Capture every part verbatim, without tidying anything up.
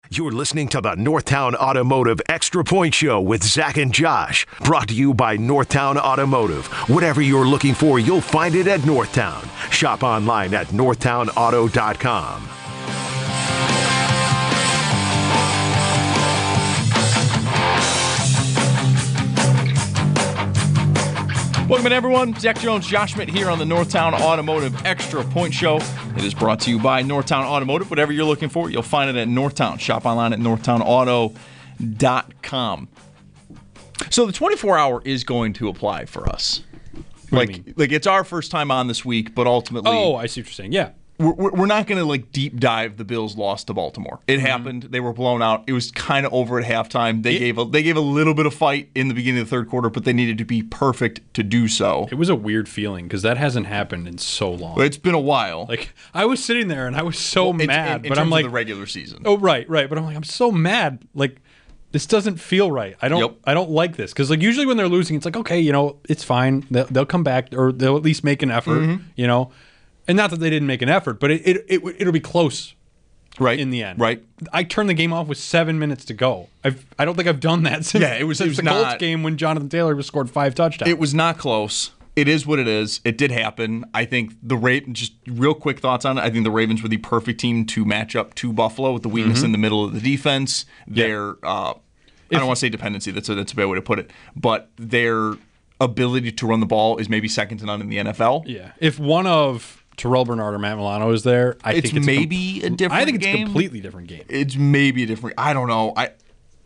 You're listening to the Northtown Automotive Extra Point Show with Zach and Josh. Brought to you by Northtown Automotive. Whatever you're looking for, you'll find it at Northtown. Shop online at northtown auto dot com. Welcome in, everyone. Zach Jones, Josh Schmidt here on the Northtown Automotive Extra Point Show. It is brought to you by Northtown Automotive. Whatever you're looking for, you'll find it at Northtown. Shop online at northtown auto dot com. So the twenty-four hour is going to apply for us. What like, like it's our first time on this week, but ultimately, Oh, I see what you're saying. Yeah. we're, we're not going to like deep dive the Bills' loss to Baltimore. It Mm-hmm. happened. They were blown out. It was kind of over at halftime. They It- gave a they gave a little bit of fight in the beginning of the third quarter, but they needed to be perfect to do so. It was a weird feeling because that hasn't happened in so long. It's been a while. Like, I was sitting there and I was so in, mad. in, in but terms I'm like, of the regular season. oh, right, right. But I'm like, I'm so mad. Like, this doesn't feel right. I don't Yep. I don't like this. Because, like, usually when they're losing, it's like, okay, you know, it's fine. They'll, they'll come back or they'll at least make an effort, Mm-hmm. you know. And not that they didn't make an effort, but it, it, it, it'll be close. Right In the end, right? I turned the game off with seven minutes to go. I've I don't think I've done that since, Yeah, it was- it since was the not- Colts game when Jonathan Taylor scored five touchdowns. It was not close. It is what it is. It did happen. I think the Ravens, just real quick thoughts on it. I think the Ravens were the perfect team to match up to Buffalo with the weakness in the middle of the defense. Their, uh, I don't want to say dependency. That's a, that's a bad way to put it. But their ability to run the ball is maybe second to none in the N F L. Yeah. If one of Terrell Bernard or Matt Milano is there, I It's think it's maybe com- a different I think it's game. a completely different game. It's maybe a different. I don't know. I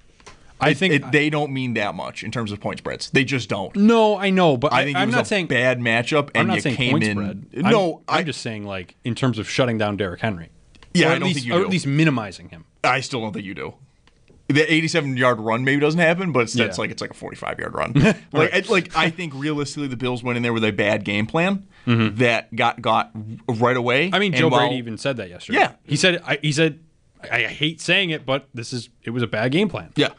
I it- think it, they don't mean that much in terms of point spreads. They just don't. no, I know, but I I think it I'm was not a saying bad matchup, and I'm not you saying came point in. spread. No, I'm, I I'm just saying like in terms of shutting down Derrick Henry. Yeah, or I at don't least, think you or do. at least minimizing him. I still don't think you do. The eighty-seven yard run maybe doesn't happen, but it's, that's Yeah. like it's like a forty-five yard run. like, I, like I think realistically, the Bills went in there with a bad game plan that got got right away. Mm-hmm. I mean, And Joe while- Brady even said that yesterday. Yeah. he said. I, he said, I, I hate saying it, but this is it was a bad game plan. Yeah.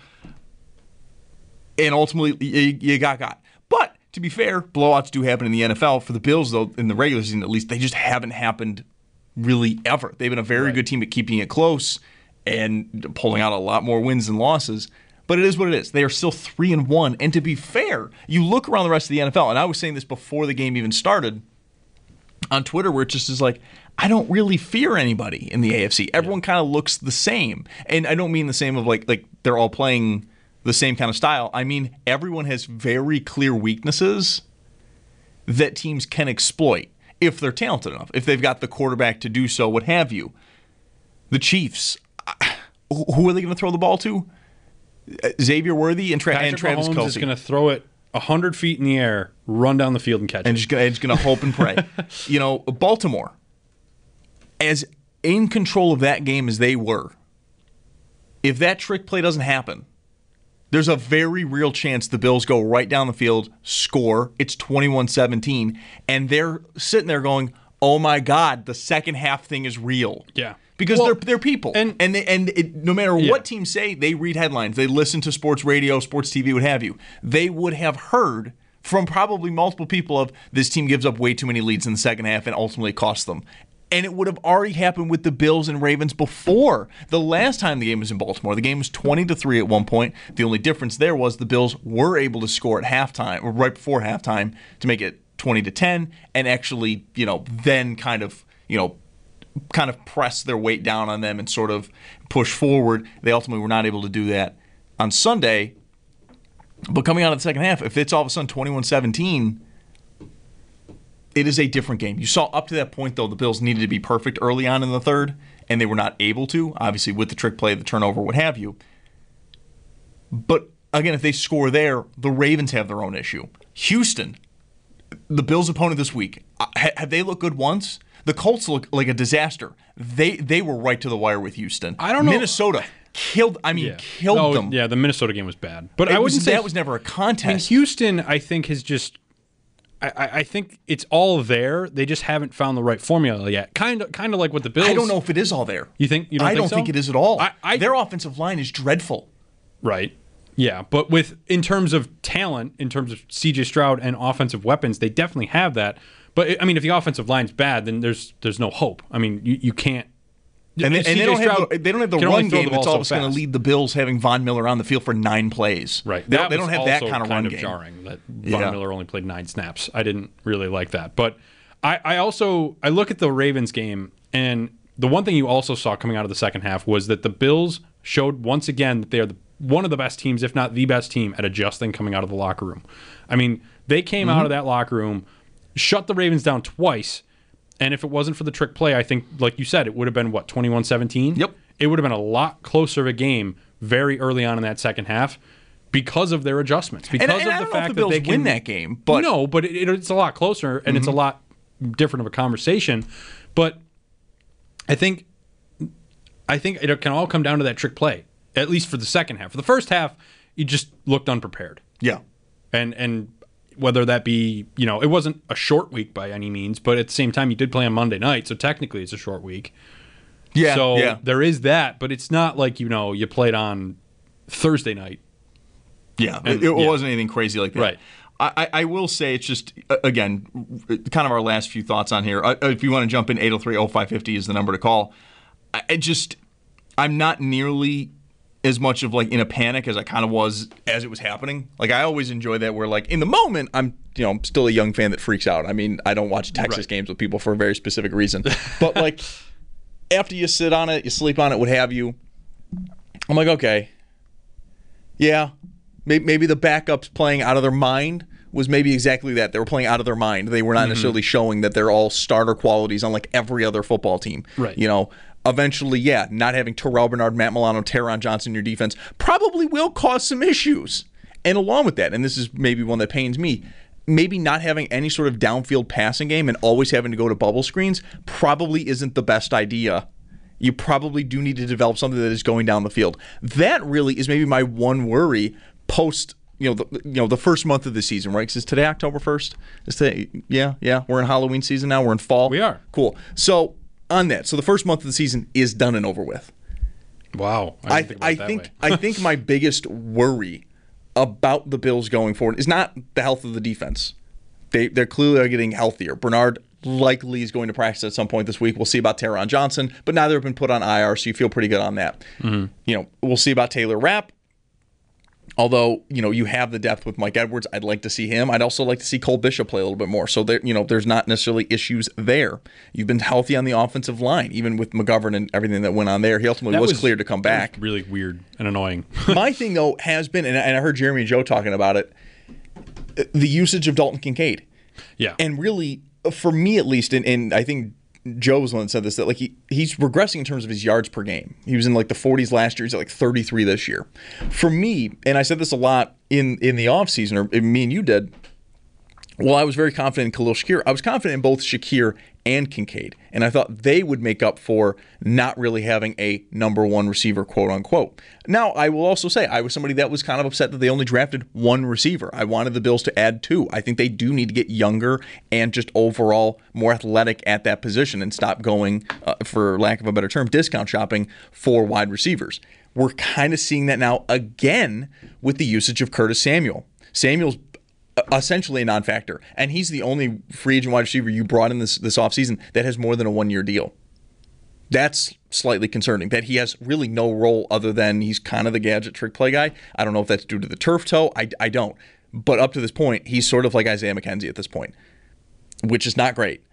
And ultimately, you, you got got. But to be fair, blowouts do happen in the N F L. For the Bills, though, in the regular season at least, they just haven't happened really ever. They've been a very Right. good team at keeping it close and pulling out a lot more wins than losses. But it is what it is. They are still three and one. And to be fair, you look around the rest of the N F L, and I was saying this before the game even started on Twitter, where it just is like, I don't really fear anybody in the A F C. Everyone kind of looks the same. And I don't mean the same of like like they're all playing the same kind of style. I mean, everyone has very clear weaknesses that teams can exploit if they're talented enough, if they've got the quarterback to do so, what have you. The Chiefs, who are they going to throw the ball to? Xavier Worthy and, Tra- and Patrick Travis Mahomes Kelce. is going to throw it a hundred feet in the air, run down the field, and catch and it. just gonna, just gonna hope and pray. You know, Baltimore, as in control of that game as they were, if that trick play doesn't happen, there's a very real chance the Bills go right down the field, score, it's twenty-one seventeen, and they're sitting there going, oh my God, the second half thing is real. Yeah. Because Well, they're they're people, and- and they, and it, no matter Yeah. what teams say, they read headlines, they listen to sports radio, sports T V, what have you. They would have heard from probably multiple people of this team gives up way too many leads in the second half and ultimately costs them. And it would have already happened with the Bills and Ravens before. The last time the game was in Baltimore, the game was twenty to three at one point. The only difference there was the Bills were able to score at halftime, or right before halftime, to make it twenty to ten, and actually, you know, then kind of, you know, kind of press their weight down on them and sort of push forward. They ultimately were not able to do that on Sunday. But coming out of the second half, if it's all of a sudden twenty-one seventeen, it is a different game. You saw up to that point, though, the Bills needed to be perfect early on in the third, and they were not able to, obviously with the trick play, the turnover, what have you. But again, if they score there, the Ravens have their own issue. Houston, the Bills' opponent this week, have they looked good once? The Colts look like a disaster. They they were right to the wire with Houston. I don't know. Minnesota killed. I mean, Yeah. killed No, them. Yeah, the Minnesota game was bad, but It I was- wouldn't say that was never a I mean, contest. Houston, I think, has just. I, I I think it's all there. They just haven't found the right formula yet. Kind of, kind of like what the Bills. I don't know if it is all there. You think? You don't I think don't so? think it is at all. I, I, Their offensive line is dreadful. Right. Yeah, but with in terms of talent, in terms of C J Stroud and offensive weapons, they definitely have that. But I mean, if the offensive line's bad, then there's there's no hope. I mean, you, you can't And, they, and they, don't have the, they don't have the can only run throw game the ball that's all so that's going to fast. lead the Bills having Von Miller on the field for nine plays. Right. They, That they don't was have that also kind of run of game. jarring that Von Yeah. Miller only played nine snaps. I didn't really like that. But I, I also I look at the Ravens game, and the one thing you also saw coming out of the second half was that the Bills showed once again that they are the, one of the best teams, if not the best team, at adjusting coming out of the locker room. I mean, they came Mm-hmm. out of that locker room, shut the Ravens down twice. And if it wasn't for the trick play, I think, like you said, it would have been, what, twenty-one seventeen? Yep. It would have been a lot closer of a game very early on in that second half because of their adjustments. Because And, and of I the don't know fact if the that Bills they can win that game, but no, but it, it's a lot closer and mm-hmm. it's a lot different of a conversation. But I think I think it can all come down to that trick play, at least for the second half. For the first half, you just looked unprepared. yeah. And and whether that be, you know, it wasn't a short week by any means, but at the same time, you did play on Monday night, so technically it's a short week. Yeah, So yeah. there is that, but it's not like, you know, you played on Thursday night. Yeah, And- it, it yeah. wasn't anything crazy like that. Right. I, I I will say it's just, uh, again, kind of our last few thoughts on here. Uh, if you want to jump in, eight oh three oh five fifty is the number to call. I, I just, I'm not nearly as much of like in a panic as I kind of was as it was happening. Like I always enjoy that where like in the moment I'm, you know, I'm still a young fan that freaks out. I mean, I don't watch Texas Right. games with people for a very specific reason. But like after you sit on it, you sleep on it, what have you, I'm like, okay, yeah, maybe, maybe the backups playing out of their mind was maybe exactly that. They were playing out of their mind. They were not mm-hmm. necessarily showing that they're all starter qualities on like every other football team. Right. You know, eventually, yeah, not having Terrell Bernard, Matt Milano, Taron Johnson in your defense probably will cause some issues. And along with that, and this is maybe one that pains me, maybe not having any sort of downfield passing game and always having to go to bubble screens probably isn't the best idea. You probably do need to develop something that is going down the field. That really is maybe my one worry post, you know, the, you know, the first month of the season, right? Because is today October first? Is today? Yeah, yeah. We're in Halloween season now. We're in fall. We are. Cool. So on that, so the first month of the season is done and over with. Wow. I I, think, about I it that think way. I think my biggest worry about the Bills going forward is not the health of the defense. They they're clearly are getting healthier. Bernard likely is going to practice at some point this week. We'll see about Taron Johnson, but neither have been put on I R, so you feel pretty good on that. Mm-hmm. You know, we'll see about Taylor Rapp. Although, you know, you have the depth with Mike Edwards, I'd like to see him. I'd also like to see Cole Bishop play a little bit more. So, there, you know, there's not necessarily issues there. You've been healthy on the offensive line, even with McGovern and everything that went on there. He ultimately was, was cleared to come back. Really weird and annoying. My thing, though, has been, and I heard Jeremy and Joe talking about it, the usage of Dalton Kincaid. Yeah. And really, for me at least, and, and I think Joe was the one that said this, that like he, he's regressing in terms of his yards per game. He was in like the forties last year. He's at like thirty-three this year. For me, and I said this a lot in, in the offseason, or me and you did, well, I was very confident in Khalil Shakir. I was confident in both Shakir and Kincaid. And I thought they would make up for not really having a number one receiver, quote unquote. Now, I will also say I was somebody that was kind of upset that they only drafted one receiver. I wanted the Bills to add two. I think they do need to get younger and just overall more athletic at that position and stop going, uh, for lack of a better term, discount shopping for wide receivers. We're kind of seeing that now again with the usage of Curtis Samuel. Samuel's essentially a non-factor, and he's the only free agent wide receiver you brought in this this offseason that has more than a one-year deal. That's slightly concerning, that he has really no role other than he's kind of the gadget trick play guy. I don't know if that's due to the turf toe. I, I don't. But up to this point, he's sort of like Isaiah McKenzie at this point, which is not great.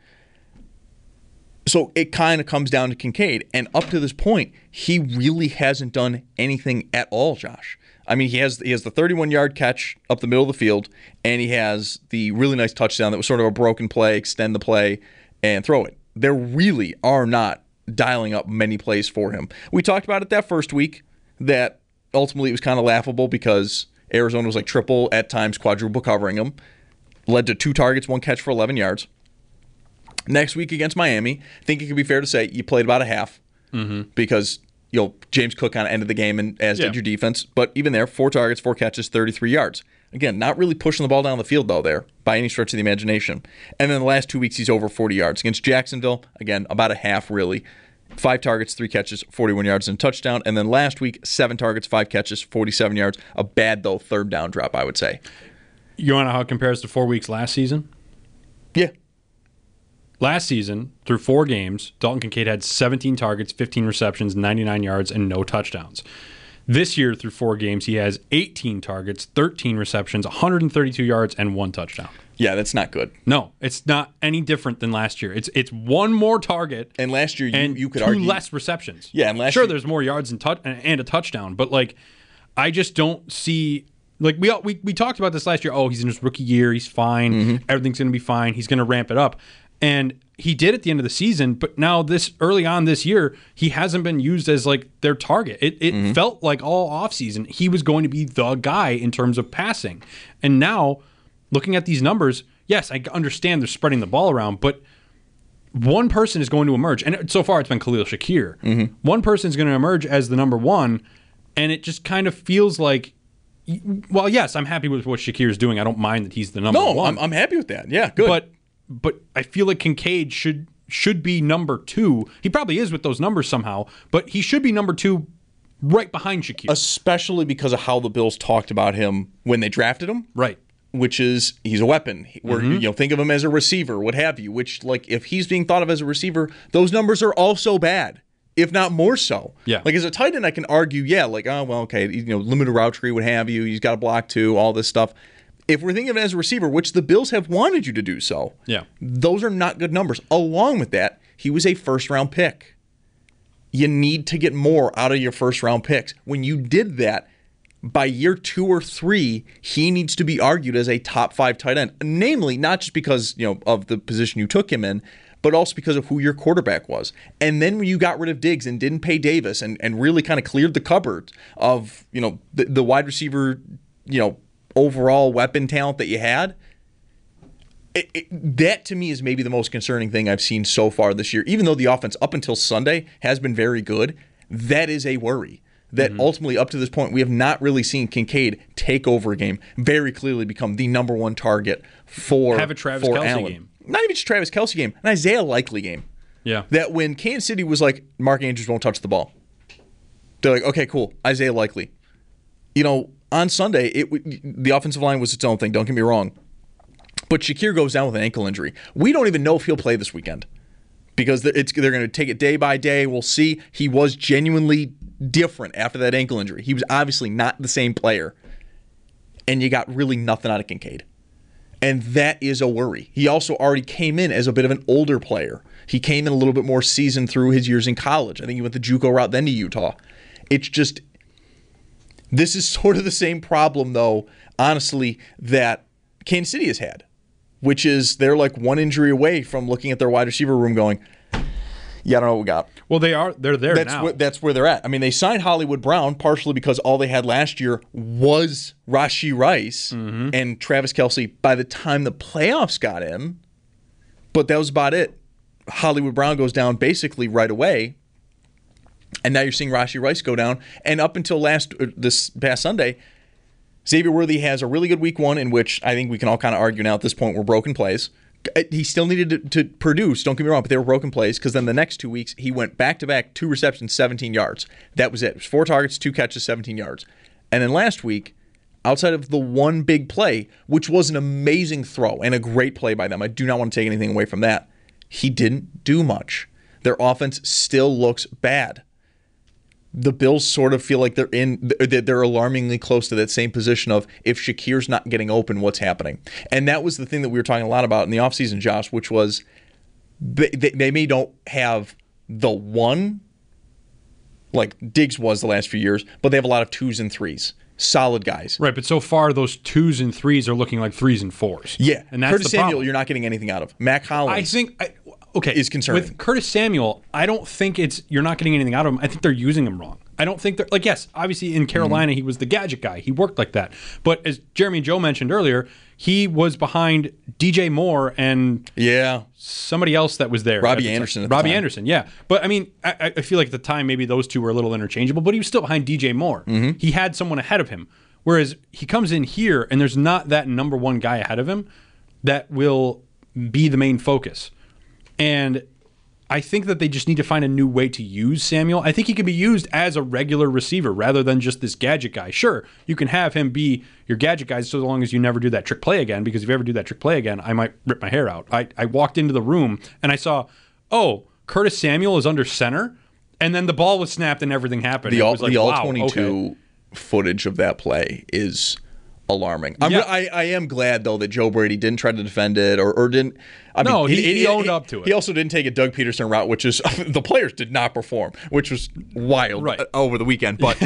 So it kind of comes down to Kincaid, and up to this point, he really hasn't done anything at all, Josh. I mean, he has he has the thirty-one-yard catch up the middle of the field, and he has the really nice touchdown that was sort of a broken play, extend the play, and throw it. There really are not dialing up many plays for him. We talked about it that first week, that ultimately it was kind of laughable because Arizona was like triple, at times quadruple covering him. Led to two targets, one catch for eleven yards. Next week against Miami, I think it could be fair to say you played about a half mm-hmm. because you know James Cook kind of ended the game, and as yeah. did your defense. But even there, four targets, four catches, thirty-three yards. Again, not really pushing the ball down the field, though, there, by any stretch of the imagination. And then the last two weeks, he's over forty yards. Against Jacksonville, again, about a half, really. Five targets, three catches, forty-one yards, and a touchdown. And then last week, seven targets, five catches, forty-seven yards. A bad, though, third down drop, I would say. You want to know how it compares to four weeks last season? Yeah. last season, through four games, Dalton Kincaid had seventeen targets, fifteen receptions, ninety-nine yards, and no touchdowns. This year, through four games, he has eighteen targets, thirteen receptions, one hundred thirty-two yards, and one touchdown. Yeah, that's not good. No, it's not any different than last year. It's it's one more target, and last year you, and you could two argue less receptions. Yeah, and last sure, year, there's more yards and, touch, and a touchdown, but like, I just don't see. Like we we we talked about this last year. Oh, he's in his rookie year. He's fine. Mm-hmm. Everything's going to be fine. He's going to ramp it up, and he did at the end of the season. But now this early on this year, he hasn't been used as like their target. It it mm-hmm. felt like all offseason he was going to be the guy in terms of passing, and now looking at these numbers, yes, I understand they're spreading the ball around, but one person is going to emerge, and so far it's been Khalil Shakir. Mm-hmm. One person is going to emerge as the number one, and it just kind of feels like. Well, yes, I'm happy with what Shakir is doing. I don't mind that he's the number no, one. No, I'm, I'm happy with that. Yeah, good. But but I feel like Kincaid should should be number two. He probably is with those numbers somehow, but he should be number two right behind Shakir. Especially because of how the Bills talked about him when they drafted him. Right. Which is he's a weapon. Where mm-hmm. you know, think of him as a receiver, what have you. Which, like, if he's being thought of as a receiver, those numbers are also bad. If not more so. Yeah. Like as a tight end, I can argue, yeah, like, oh, well, okay, you know, limited route tree, what have you. He's got a block too, all this stuff. If we're thinking of it as a receiver, which the Bills have wanted you to do so, yeah, those are not good numbers. Along with that, he was a first-round pick. You need to get more out of your first-round picks. When you did that, by year two or three, he needs to be argued as a top five tight end. Namely, not just because, you know, of the position you took him in, but also because of who your quarterback was. And then when you got rid of Diggs and didn't pay Davis and, and really kind of cleared the cupboard of, you know, the, the wide receiver, you know, overall weapon talent that you had, it, it, that to me is maybe the most concerning thing I've seen so far this year. Even though the offense up until Sunday has been very good, that is a worry. That mm-hmm. ultimately, up to this point, we have not really seen Kincaid take over a game, very clearly become the number one target for Have a Travis for Kelce Allen. game. Not even just Travis Kelce game, an Isaiah Likely game. Yeah. That when Kansas City was like, Mark Andrews won't touch the ball. They're like, okay, cool, Isaiah Likely. You know, on Sunday, it the offensive line was its own thing, don't get me wrong. But Shakir goes down with an ankle injury. We don't even know if he'll play this weekend because it's, they're going to take it day by day. We'll see. He was genuinely different after that ankle injury. He was obviously not the same player. And you got really nothing out of Kincaid. And that is a worry. He also already came in as a bit of an older player. He came in a little bit more seasoned through his years in college. I think he went the JUCO route, then to Utah. It's just, this is sort of the same problem, though, honestly, that Kansas City has had, which is they're like one injury away from looking at their wide receiver room going, yeah, I don't know what we got. Well, they are. They're there that's now. Where, that's where they're at. I mean, they signed Hollywood Brown partially because all they had last year was Rashee Rice mm-hmm. and Travis Kelce by the time the playoffs got in. But that was about it. Hollywood Brown goes down basically right away. And now you're seeing Rashee Rice go down. And up until last this past Sunday, Xavier Worthy has a really good week one in which I think we can all kind of argue now at this point were broken plays. He still needed to, to produce, don't get me wrong, but they were broken plays because then the next two weeks he went back-to-back, two receptions, seventeen yards. That was it. It was four targets, two catches, seventeen yards. And then last week, outside of the one big play, which was an amazing throw and a great play by them, I do not want to take anything away from that, he didn't do much. Their offense still looks bad. The Bills sort of feel like they're in, they're alarmingly close to that same position of if Shakir's not getting open, what's happening? And that was the thing that we were talking a lot about in the offseason, Josh, which was they, they may don't have the one, like Diggs was the last few years, but they have a lot of twos and threes. Solid guys. Right, but so far those twos and threes are looking like threes and fours. Yeah. And that's Curtis the Samuel, problem. you're not getting anything out of. Mac Hollins. I think I, okay, is concerning. With Curtis Samuel, I don't think it's you're not getting anything out of him. I think they're using him wrong. I don't think they're like yes, obviously in Carolina mm-hmm. he was the gadget guy. He worked like that. But as Jeremy and Joe mentioned earlier, he was behind D J Moore and yeah, somebody else that was there. Robbie Anderson. At the Robbie time. Anderson, yeah. But I mean, I, I feel like at the time maybe those two were a little interchangeable, but he was still behind D J Moore. Mm-hmm. He had someone ahead of him. Whereas he comes in here and there's not that number one guy ahead of him that will be the main focus. And I think that they just need to find a new way to use Samuel. I think he can be used as a regular receiver rather than just this gadget guy. Sure, you can have him be your gadget guy so long as you never do that trick play again, because if you ever do that trick play again, I might rip my hair out. I, I walked into the room and I saw, oh, Curtis Samuel is under center, and then the ball was snapped and everything happened. The, it was like, the all wow, twenty-two okay. footage of that play is alarming. I'm, Yeah. I, I am glad, though, that Joe Brady didn't try to defend it or, or didn't. I No, mean, he- he owned up to it. He also didn't take a Doug Peterson route, which is the players did not perform, which was wild Right. over the weekend. But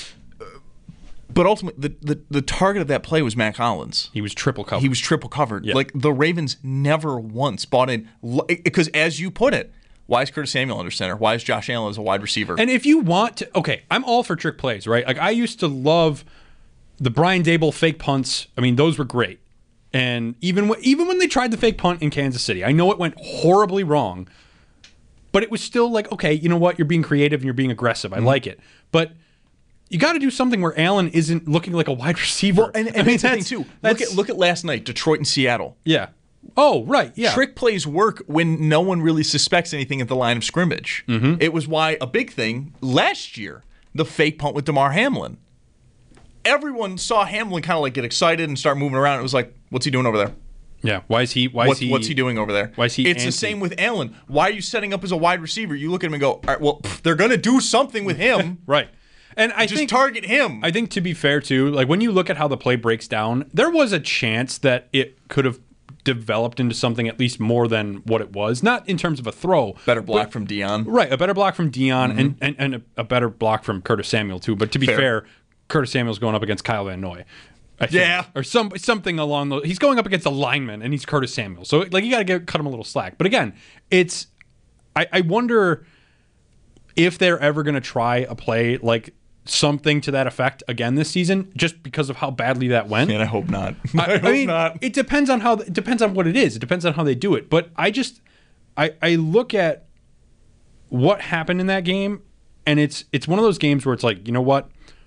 but ultimately, the, the, the target of that play was Matt Collins. He was triple covered. He was triple covered. Yeah. Like, the Ravens never once bought in. Because, as you put it, why is Curtis Samuel under center? Why is Josh Allen as a wide receiver? And if you want to, okay, I'm all for trick plays, right? Like, I used to love the Brian Dable fake punts. I mean, those were great. And even when, even when they tried the fake punt in Kansas City, I know it went horribly wrong, but it was still like, okay, you know what? You're being creative and you're being aggressive. I mm-hmm. like it. But you got to do something where Allen isn't looking like a wide receiver. Well, and, and I mean, that's the thing, too. Look at, look at last night, Detroit and Seattle. Yeah. Oh, right, yeah. Trick plays work when no one really suspects anything at the line of scrimmage. Mm-hmm. It was why a big thing last year, the fake punt with DeMar Hamlin. Everyone saw Hamlin kind of like get excited and start moving around. It was like, what's he doing over there? Yeah, why is he? Why what's, is he? What's he doing over there? Why is he? It's anti- the same with Allen. Why are you setting up as a wide receiver? You look at him and go, all right, well, pff, they're going to do something with him. Right. And I just think, target him. I think to be fair too, like when you look at how the play breaks down, there was a chance that it could have developed into something at least more than what it was. Not in terms of a throw. Better block but, from Dion. Right, a better block from Dion Mm-hmm. and, and, and a, a better block from Curtis Samuel too. But to be fair, fair Curtis Samuel's going up against Kyle Van Noy. I think, yeah. Or some something along those. He's going up against a lineman, and he's Curtis Samuel. So, like, you got to cut him a little slack. But again, it's. I, I wonder if they're ever going to try a play like something to that effect again this season, just because of how badly that went. And I hope not. I, I hope I mean, not. It depends on how. It depends on what it is. It depends on how they do it. But I just, I, I look at what happened in that game, and it's it's one of those games where it's like, you know what.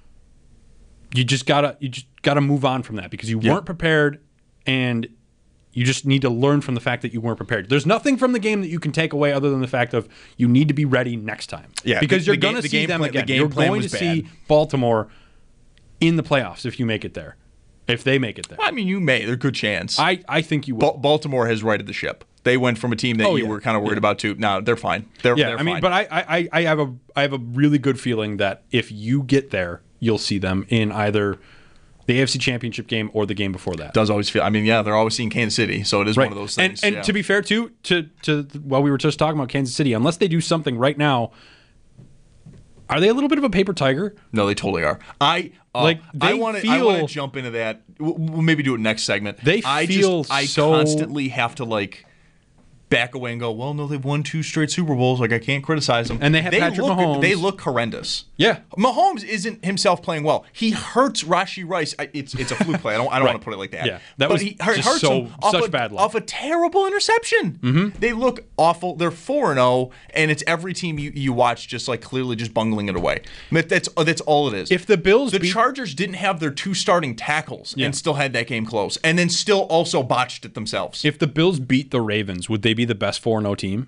You just gotta you just gotta move on from that because you yeah. weren't prepared, and you just need to learn from the fact that you weren't prepared. There's nothing from the game that you can take away other than the fact of you need to be ready next time. Yeah, because the, you're the going game, to see them plan, again. The game you're plan going was to bad. see Baltimore in the playoffs if you make it there. If they make it there, I mean, you may. There's a good chance. I, I think you will. Ba- Baltimore has righted the ship. They went from a team that oh, you yeah. were kind of worried yeah. about to now they're fine. They're, yeah, they're I mean, fine. but I, I, I have a I have a really good feeling that if you get there, you'll see them in either the A F C Championship game or the game before that. Does always feel. I mean, yeah, they're always seeing Kansas City, so it is right. one of those things. And, and yeah. to be fair, too, to to while we were just talking about Kansas City, unless they do something right now, are they a little bit of a paper tiger? No, they totally are. I uh, like. They I want to. I feel want to jump into that. We'll, we'll maybe do it next segment. They I feel just, I so- constantly have to like. Back away and go, well, no, they've won two straight Super Bowls. Like, I can't criticize them. And they have Patrick look, Mahomes. They look horrendous. Yeah. Mahomes isn't himself playing well. He hurts Rashee Rice. I- It's it's a fluke play. I don't I don't Right. want to put it like that. Yeah. That but was he just hurts so- him off such a, bad luck. off a terrible interception. Mm-hmm. They look awful. They're four and oh, and it's every team you, you watch just like clearly just bungling it away. But that's that's all it is. If the Bills the beat- Chargers didn't have their two starting tackles Yeah. and still had that game close, and then still also botched it themselves. If the Bills beat the Ravens, would they be the best four and oh team?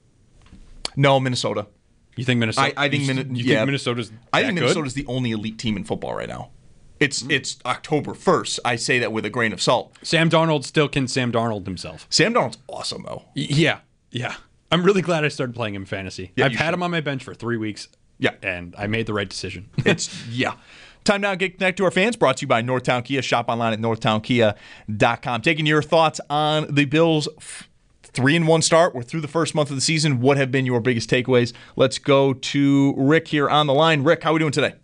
No, Minnesota. You think Minnesota? I, I think, you, Min- you yeah. think Minnesota's I that think good? Minnesota's the only elite team in football right now. It's Mm. it's October first. I say that with a grain of salt. Sam Darnold still can Sam Darnold himself. Sam Darnold's awesome though. Y- Yeah, yeah. I'm really glad I started playing him fantasy. Yeah, I've you had should. him on my bench for three weeks. Yeah. and I made the right decision. It's yeah. Time now to get connected to our fans. Brought to you by Northtown Kia. Shop online at northtown kia dot com. Taking your thoughts on the Bills' f- three and one start. We're through the first month of the season. What have been your biggest takeaways? Let's go to Rick here on the line. Rick, how are we doing today?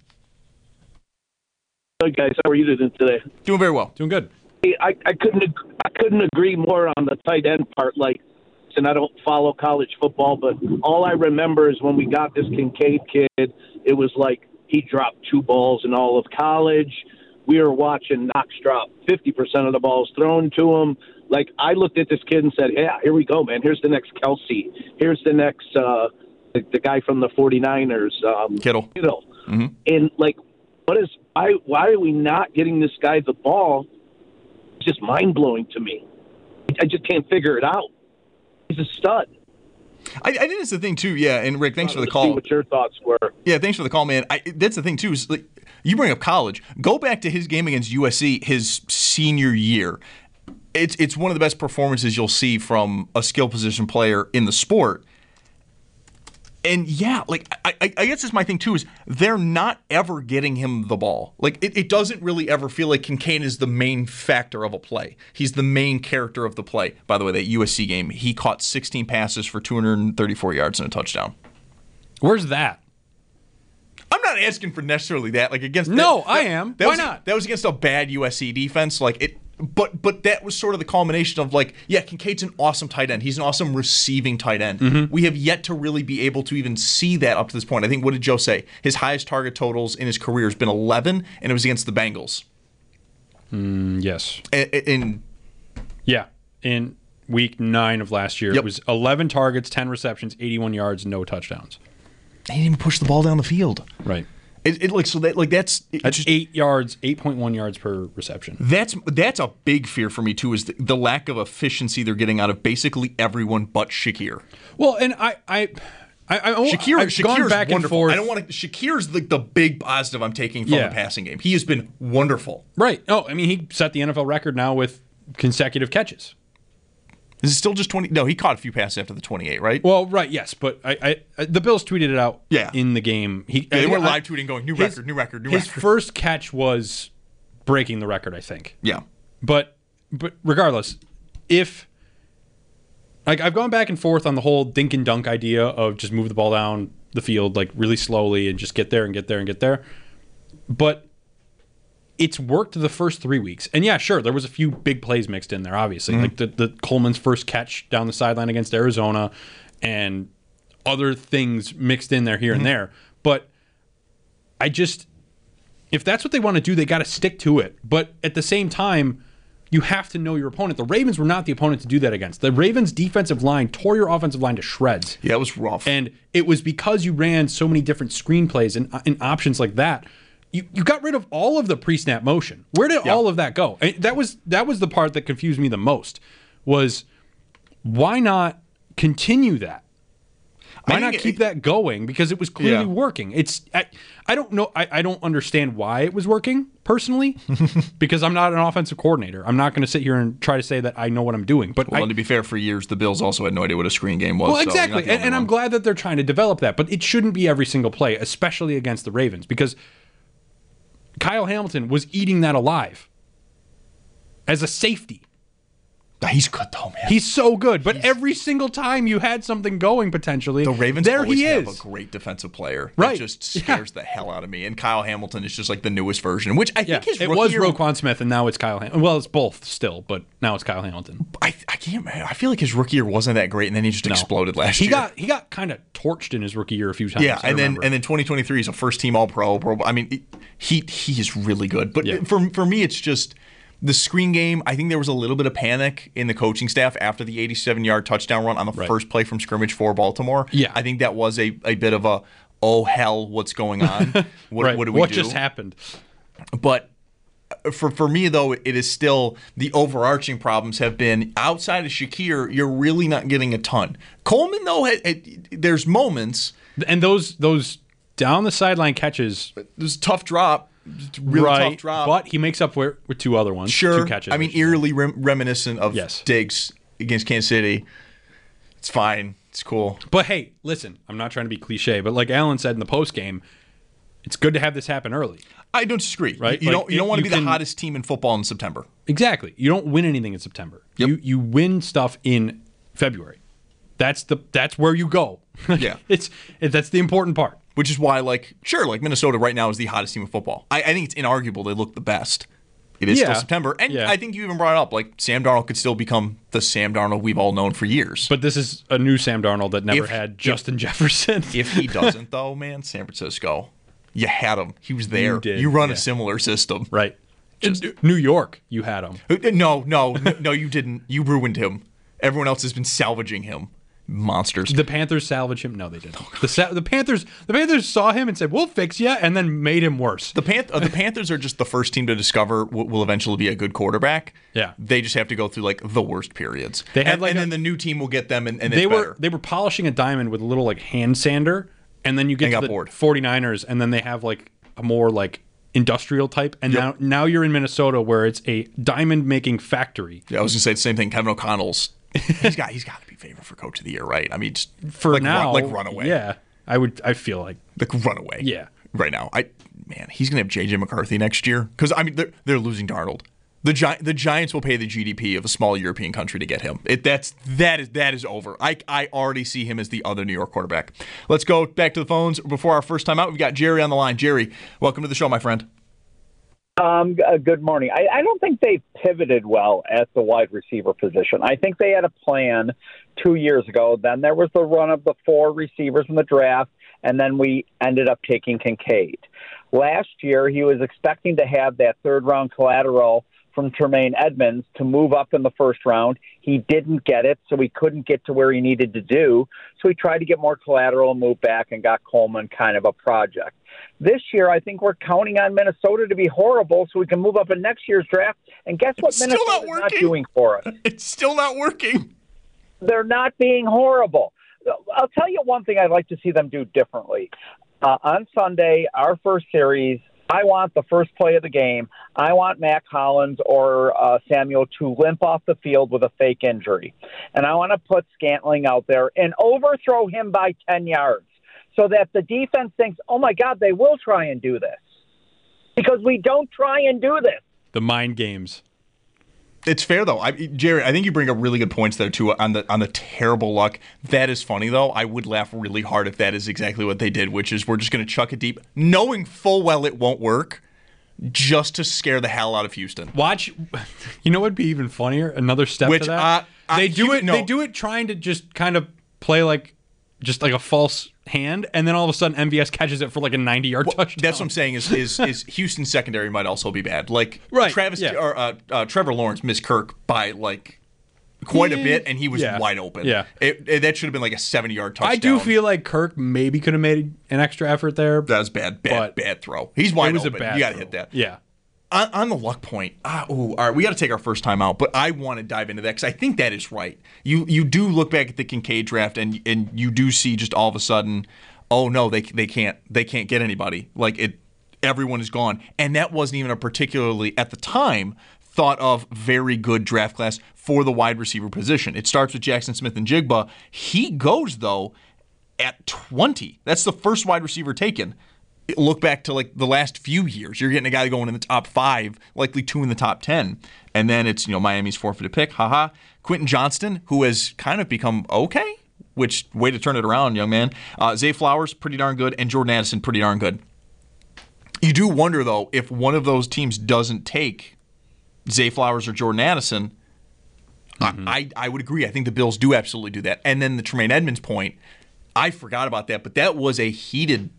Good, guys. How are you doing today? Doing very well. Doing good. Hey, I, I couldn't ag- I couldn't agree more on the tight end part. Like, and I don't follow college football, but all I remember is when we got this Kincaid kid, it was like he dropped two balls in all of college. We were watching Knox drop fifty percent of the balls thrown to him. Like, I looked at this kid and said, yeah, here we go, man. Here's the next Kelsey. Here's the next uh, the, the guy from the 49ers. Um, Kittle. Kittle. Mm-hmm. And, like, what is why, why are we not getting this guy the ball? It's just mind-blowing to me. I just can't figure it out. He's a stud. I, I think that's the thing too. Yeah, and Rick, thanks for the See call. what your thoughts were? Yeah, thanks for the call, man. I, that's the thing too. Is like, you bring up college. Go back to his game against U S C, his senior year. It's it's one of the best performances you'll see from a skill position player in the sport. And yeah, like I, I, I guess that's my thing too, is they're not ever getting him the ball. Like it, it doesn't really ever feel like Kincaid is the main factor of a play. He's the main character of the play. By the way, that U S C game, he caught sixteen passes for two hundred thirty-four yards and a touchdown. Where's that? I'm not asking for necessarily that. Like against no, that, I that, am. That Why was, not? That was against a bad U S C defense. Like it. But but that was sort of the culmination of like, yeah, Kincaid's an awesome tight end. He's an awesome receiving tight end. Mm-hmm. We have yet to really be able to even see that up to this point. I think, what did Joe say? His highest target totals in his career has been eleven, and it was against the Bengals. Mm, yes. In, in yeah, in week nine of last year, Yep. it was eleven targets, ten receptions, eighty-one yards, no touchdowns. He didn't even push the ball down the field. Right. It, it like so that like that's it That's just, eight yards, eight point one yards per reception. That's that's a big fear for me too, is the, the lack of efficiency they're getting out of basically everyone but Shakir. Well, and I, I, I, I Shakir, I've Shakir's gone back and wonderful. forth. I don't want to. Shakir's the, the big positive I'm taking from Yeah. the passing game. He has been wonderful. Right. Oh, I mean, he set the N F L record now with consecutive catches. Is it still just twenty? No, he caught a few passes after the twenty-eight, right? Well, right, yes, but I, I the Bills tweeted it out. Yeah. In the game, he Yeah, they were I- live tweeting, going new his- record, new record, new His record. first catch was breaking the record, I think. Yeah, But but regardless, if like I've gone back and forth on the whole dink and dunk idea of just move the ball down the field like really slowly and just get there and get there and get there, but it's worked the first three weeks. And yeah, sure, there was a few big plays mixed in there, obviously. Mm-hmm. Like the, the Coleman's first catch down the sideline against Arizona and other things mixed in there here Mm-hmm. and there. But I just, if that's what they want to do, they got to stick to it. But at the same time, you have to know your opponent. The Ravens were not the opponent to do that against. The Ravens' defensive line tore your offensive line to shreds. yeah, it was rough. And it was because you ran so many different screenplays and, and options like that. You, you got rid of all of the pre-snap motion. Where did Yeah. all of that go? And that was that was the part that confused me the most. Was why not continue that? Why I not think keep it- that going? Because it was clearly Yeah. working. It's I, I don't know. I, I don't understand why it was working personally, because I'm not an offensive coordinator. I'm not going to sit here and try to say that I know what I'm doing. But well, I, to be fair, for years the Bills also had no idea what a screen game was. well, so you're not exactly, the and, only and I'm one. glad that they're trying to develop that. But it shouldn't be every single play, especially against the Ravens, because Kyle Hamilton was eating that alive as a safety. He's good though, man. He's so good, but every single time you had something going potentially, The Ravens there always he have is. a great defensive player. Right. That just Yeah. scares the hell out of me. And Kyle Hamilton is just like the newest version, which I Yeah, think his it rookie was year, Roquan Smith, and now it's Kyle Hamilton. Well, it's both still, but now it's Kyle Hamilton. I, I can't. I feel like his rookie year wasn't that great, and then he just No. exploded last He year. got he got kind of torched in his rookie year a few times. Yeah, I and then remember. and then twenty twenty-three he's a first team All Pro. Pro. I mean, it- he he is really good. But Yeah. for for me, it's just the screen game. I think there was a little bit of panic in the coaching staff after the eighty-seven yard touchdown run on the Right. first play from scrimmage for Baltimore. Yeah. I think that was a, a bit of a oh hell, what's going on? What, right. what do we what do? just happened? But for for me though, it is still the overarching problems have been outside of Shakir. You're really not getting a ton. Coleman though, had, had- there's moments. And those those down the sideline catches, There's a tough drop, really right? tough drop. But he makes up for it with two other ones. Sure. two catches. I mean, should say. eerily rem- reminiscent of Yes. Diggs against Kansas City. It's fine. It's cool. But hey, listen, I'm not trying to be cliche, but like Alan said in the post game, it's good to have this happen early. I don't disagree. Right? You, you Like, don't. You don't it- want to you be can- the hottest team in football in September. Exactly. You don't win anything in September. Yep. You you win stuff in February. That's the that's where you go. Yeah. it's it, that's the important part. Which is why, like, sure, like Minnesota right now is the hottest team in football. I, I think it's inarguable they look the best. It is Yeah. still September, and Yeah. I think you even brought it up. Like Sam Darnold could still become the Sam Darnold we've all known for years. But this is a new Sam Darnold that never If- had Justin Jefferson. if he doesn't, though, man, San Francisco, you had him. He was there. You did, run yeah. a similar system. right. In New York, you had him. Uh, No, no, no, no, you didn't. You ruined him. Everyone else has been salvaging him. monsters. The Panthers salvage him? No, they didn't. The Sa- the Panthers the Panthers saw him and said, "We'll fix you," and then made him worse. The Panth- uh, the Panthers are just the first team to discover what will eventually be a good quarterback. Yeah. They just have to go through like the worst periods. They had and, like and a- then the new team will get them and, and They it's were better. they were polishing a diamond with a little like hand sander, and then you get And to got the bored. 49ers, and then they have like a more like industrial type, and Yep. now now you're in Minnesota where it's a diamond making factory. Yeah, I was gonna say the same thing. Kevin O'Connell's he's got he's got to be favored for coach of the year, right? I mean, just For like now, run, like run away. Yeah, I would. I feel like Like run away. Yeah. Right now, I man, he's gonna have J J McCarthy next year because I mean they're they're losing Darnold. The Gi- the Giants will pay the G D P of a small European country to get him. It that's that is that is over. I I already see him as the other New York quarterback. Let's go back to the phones before our first time out. We've got Jerry on the line. Jerry, welcome to the show, my friend. Um, uh, good morning. I, I don't think they pivoted well at the wide receiver position. I think they had a plan two years ago. Then there was the run of the four receivers in the draft, and then we ended up taking Kincaid. Last year, he was expecting to have that third-round collateral from Tremaine Edmonds to move up in the first round. He didn't get it, so he couldn't get to where he needed to do. So he tried to get more collateral and move back and got Coleman kind of a project. This year, I think we're counting on Minnesota to be horrible so we can move up in next year's draft. And guess what It's still not Minnesota's not working. doing for us? It's still not working. They're not being horrible. I'll tell you one thing I'd like to see them do differently. Uh, on Sunday, our first series, I want the first play of the game. I want Mac Hollins or uh, Samuel to limp off the field with a fake injury. And I want to put Scantling out there and overthrow him by ten yards so that the defense thinks, oh, my God, they will try and do this. Because we don't try and do this. the mind games. It's fair though, I, Jerry. I think you bring up really good points there too on the on the terrible luck. That is funny though. I would laugh really hard if that is exactly what they did, which is we're just going to chuck it deep, knowing full well it won't work, just to scare the hell out of Houston. Watch, you know what'd be even funnier? Another step Which, to that. uh, uh, they do you- it. no. They do it trying to just kind of play like, just like a false hand, and then all of a sudden M V S catches it for like a ninety-yard touchdown. That's what I'm saying. Is is is Houston's secondary might also be bad. Like Right, Travis yeah. or uh, uh, Trevor Lawrence missed Kirk by like quite a Yeah. bit, and he was Yeah. wide open. Yeah. it, it- that should have been like a seventy-yard touchdown. I do feel like Kirk maybe could have made an extra effort there. that was bad, bad, but bad throw. He's wide it was open. a bad. you got to throw. hit that. Yeah. On, on the luck point, ah, ooh, all right, we got to take our first time out, but I want to dive into that because I think that is right. You you do look back at the Kincaid draft and and you do see just all of a sudden, oh no, they they can't they can't get anybody. Like it, everyone is gone, and that wasn't even a particularly at the time thought of very good draft class for the wide receiver position. It starts with Jackson Smith and Jigba. He goes though at twenty. That's the first wide receiver taken. Look back to like the last few years. You're getting a guy going in the top five, likely two in the top ten. And then it's, you know, Miami's forfeited pick. Haha. Quentin Johnston, who has kind of become okay, which way to turn it around, young man. Uh, Zay Flowers, pretty darn good. And Jordan Addison, pretty darn good. You do wonder, though, if one of those teams doesn't take Zay Flowers or Jordan Addison, Mm-hmm. I, I would agree. I think the Bills do absolutely do that. And then the Tremaine Edmonds point, I forgot about that, but that was a heated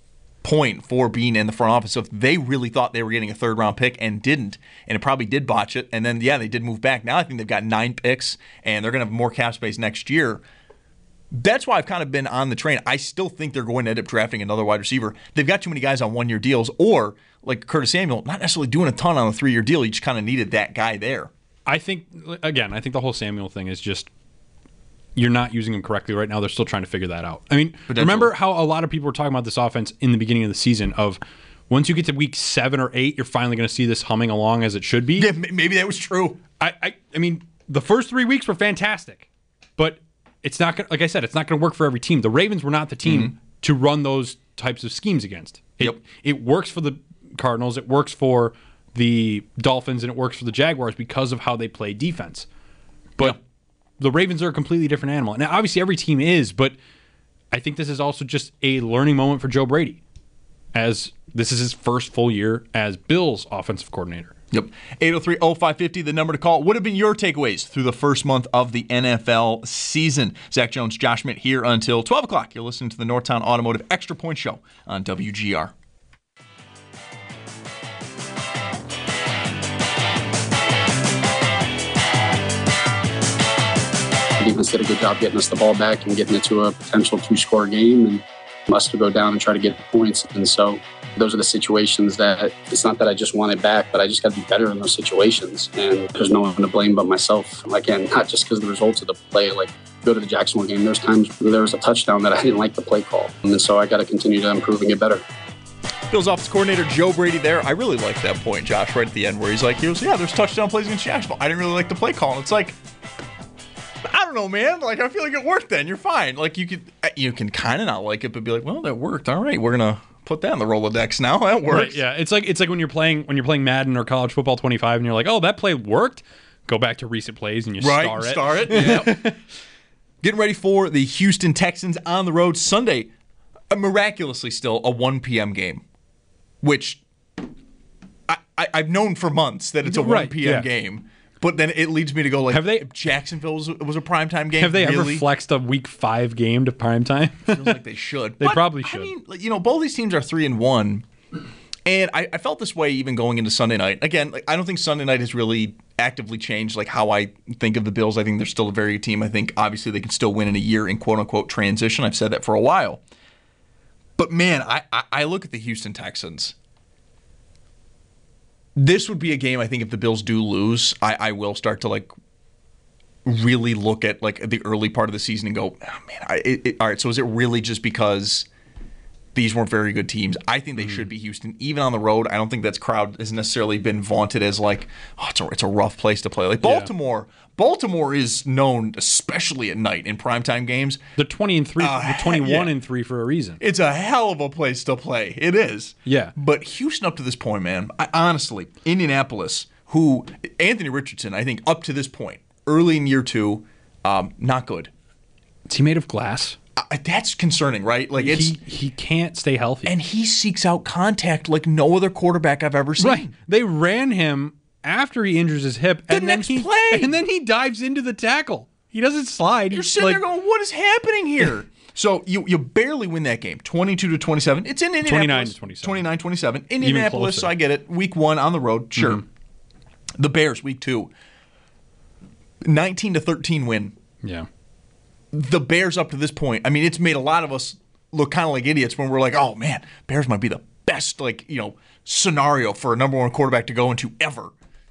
point for being in the front office. So if they really thought they were getting a third round pick and didn't, and it probably did botch it, and then, yeah, they did move back. Now I think they've got nine picks, and they're going to have more cap space next year. That's why I've kind of been on the train. I still think they're going to end up drafting another wide receiver. They've got too many guys on one-year deals, or like Curtis Samuel, not necessarily doing a ton on a three-year deal. You just kind of needed that guy there. I think, again, I think the whole Samuel thing is just you're not using him correctly right now. They're still trying to figure that out. I mean, remember how a lot of people were talking about this offense in the beginning of the season of once you get to week seven or eight, you're finally going to see this humming along as it should be. Yeah, maybe that was true. I, I, I mean, the first three weeks were fantastic, but it's not going. Like I said, it's not going to work for every team. The Ravens were not the team mm-hmm. to run those types of schemes against. It, yep. it works for the Cardinals. It works for the Dolphins, and it works for the Jaguars because of how they play defense. But yep. the Ravens are a completely different animal. Now, obviously, every team is, but I think this is also just a learning moment for Joe Brady, as this is his first full year as Bills offensive coordinator. Yep. eight oh three oh five five oh, the number to call. What have been your takeaways through the first month of the N F L season? Zach Jones, Josh Schmidt here until twelve o'clock. You're listening to the Northtown Automotive Extra Point Show on W G R. defense did a good job getting us the ball back and getting it to a potential two-score game, and must go down and try to get points. And so those are the situations that it's not that I just want it back, but I just got to be better in those situations. And there's no one to blame but myself. Again, not just because of the results of the play. Like, go to the Jacksonville game, there's times there was a touchdown that I didn't like the play call. And so I got to continue to improve and get better. Bills offensive coordinator Joe Brady there. I really like that point, Josh, right at the end where he's like, he goes, yeah, there's touchdown plays against Jacksonville. I didn't really like the play call. And it's like, I don't know, man. Like, I feel like it worked then. You're fine. Like, you could, you can kind of not like it, but be like, well, that worked. All right, we're going to put that in the Rolodex now. That works. Right, yeah, it's like it's like when you're playing when you're playing Madden or College Football twenty-five and you're like, oh, that play worked. Go back to recent plays and you right, star it. Star it. Yeah. Getting ready for the Houston Texans on the road Sunday. Uh, miraculously, still a one p.m. game, which I, I, I've known for months that it's a right, one p.m. yeah. game. But then it leads me to go like, have they, Jacksonville was, was a primetime game. Have they really? ever flexed a week five game to primetime? Feels like they should. They but, probably should. I mean, you know, both these teams are three and one, and I, I felt this way even going into Sunday night. Again, like, I don't think Sunday night has really actively changed like how I think of the Bills. I think they're still a very good team. I think obviously they can still win in a year in quote unquote transition. I've said that for a while. But man, I, I, I look at the Houston Texans. This would be a game, I think, if the Bills do lose, I, I will start to like really look at like the early part of the season and go, oh, man, I, it, it, all right, so is it really just because these weren't very good teams? I think they mm-hmm. should be Houston, even on the road. I don't think that crowd has necessarily been vaunted as like, oh, it's a, it's a rough place to play. Like Baltimore, yeah. Baltimore is known, especially at night in primetime games. They're twenty and three, uh, twenty-one yeah. and three for a reason. It's a hell of a place to play. It is. Yeah. But Houston up to this point, man, I, honestly, Indianapolis, who Anthony Richardson, I think up to this point, early in year two, um, not good. Is he made of glass? Uh, that's concerning, right? Like it's he, he can't stay healthy. And he seeks out contact like no other quarterback I've ever seen. Right. They ran him after he injures his hip, the and then next he play. and then he dives into the tackle. He doesn't slide. You're He's sitting like, there going, "What is happening here?" So you you barely win that game, twenty-two to twenty-seven. It's in Indianapolis. twenty-nine to twenty-seven. twenty-nine twenty-seven. Indianapolis, I get it. Week one on the road, sure. Mm-hmm. The Bears, week two, nineteen to thirteen win. Yeah. The Bears up to this point, I mean, it's made a lot of us look kind of like idiots when we're like, "Oh man, Bears might be the best like you know scenario for a number one quarterback to go into ever."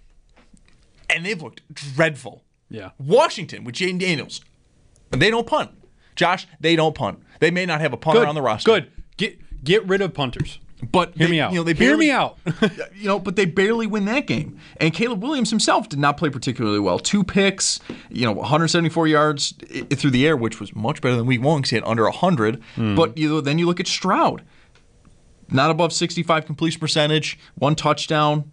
And they've looked dreadful. Yeah. Washington with Jaden Daniels, they don't punt. Josh, they don't punt. They may not have a punter Good. on the roster. Good. Get get rid of punters. But hear they, me out. You know, they hear barely, me out. you know, but they barely win that game. And Caleb Williams himself did not play particularly well. Two picks, you know, one hundred seventy-four yards through the air, which was much better than week one because he had under one hundred. Mm. But you know, then you look at Stroud, not above sixty-five completion percentage, one touchdown.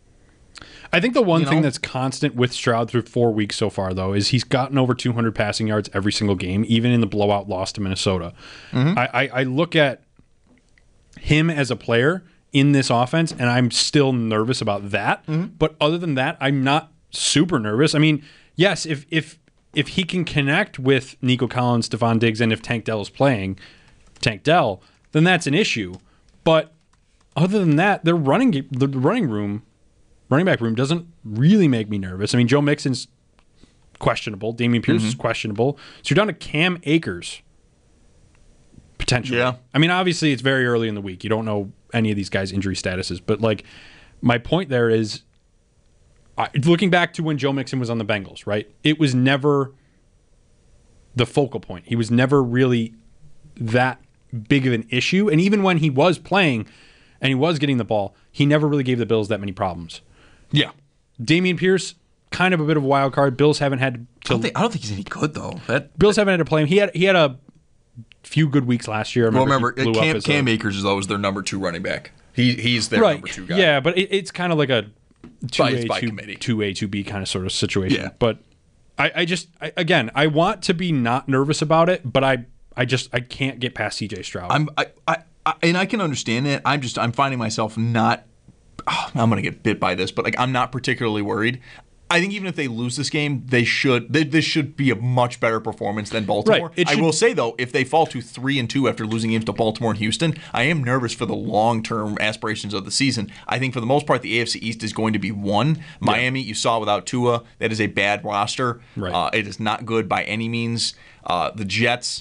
I think the one you thing know? that's constant with Stroud through four weeks so far, though, is he's gotten over two hundred passing yards every single game, even in the blowout loss to Minnesota. Mm-hmm. I, I, I look at him as a player in this offense, and I'm still nervous about that. Mm-hmm. But other than that, I'm not super nervous. I mean, yes, if if if he can connect with Nico Collins, Stephon Diggs, and if Tank Dell is playing, Tank Dell, then that's an issue. But other than that, their running the running room. Running back room doesn't really make me nervous. I mean, Joe Mixon's questionable. Dameon Pierce mm-hmm. is questionable. So you're down to Cam Akers, potentially. Yeah. I mean, obviously, it's very early in the week. You don't know any of these guys' injury statuses. But, like, my point there is, I, looking back to when Joe Mixon was on the Bengals, right? It was never the focal point. He was never really that big of an issue. And even when he was playing and he was getting the ball, he never really gave the Bills that many problems. Yeah. Dameon Pierce, kind of a bit of a wild card. Bills haven't had to. I don't think, I don't think he's any good though. That Bills haven't had to play him. He had he had a few good weeks last year. I remember well, remember Cam, Cam a, Akers is always their number two running back. He he's their right. number two guy. Yeah, but it, it's kind of like a two by, A, by two, committee. two A, two B kind of sort of situation. Yeah. But I, I just I, again I want to be not nervous about it, but I I just I can't get past C J Stroud. I'm I, I, I and I can understand that. I'm just I'm finding myself not. Oh, I'm going to get bit by this, but like I'm not particularly worried. I think even if they lose this game, they should. They, this should be a much better performance than Baltimore. Right. I should, will say though, if they fall to three and two after losing games to Baltimore and Houston, I am nervous for the long-term aspirations of the season. I think for the most part, the A F C East is going to be one. Miami, yeah. you saw without Tua, that is a bad roster. Right. Uh, it is not good by any means. Uh, the Jets,